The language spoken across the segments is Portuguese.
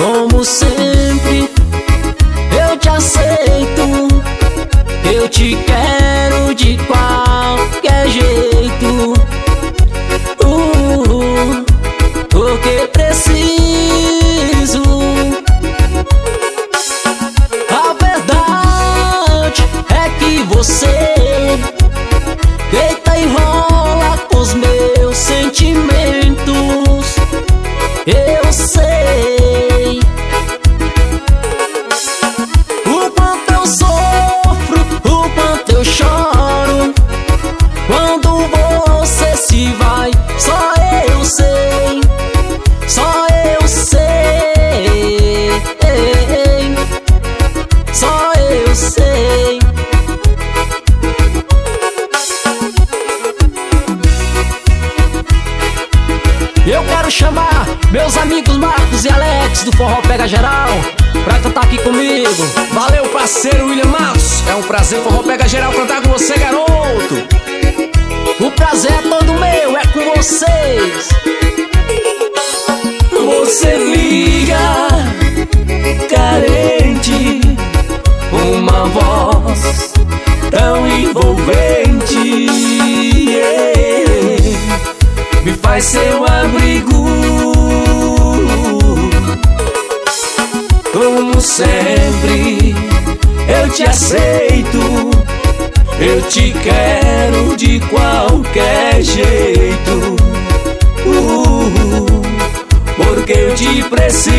Como sempre, eu te aceito, eu te quero de qualquer jeito. Porque preciso. A verdade é que você deita e rola com os meus sentimentos. Eu sei o quanto eu sofro, o quanto eu choro quando você se vai. Só eu sei, só eu sei, só eu sei. Eu quero chamar meus amigos Marcos e Alex do Forró Pega Geral pra cantar aqui comigo. Valeu, parceiro William Marcos. É um prazer, Forró Pega Geral, cantar com você, garoto. O prazer é todo meu, é com vocês. Você liga, carente, uma voz tão envolvente, me faz seu abrigo. Como sempre, eu te aceito, eu te quero de qualquer jeito. Porque eu te preciso.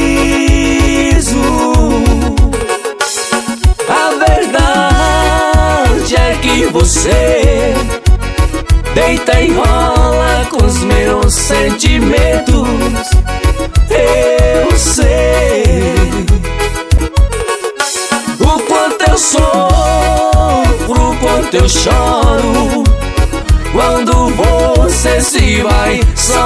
A verdade é que você deita e rola com os meus sentimentos. Eu sei o quanto eu sofro, o quanto eu choro quando você se vai. Só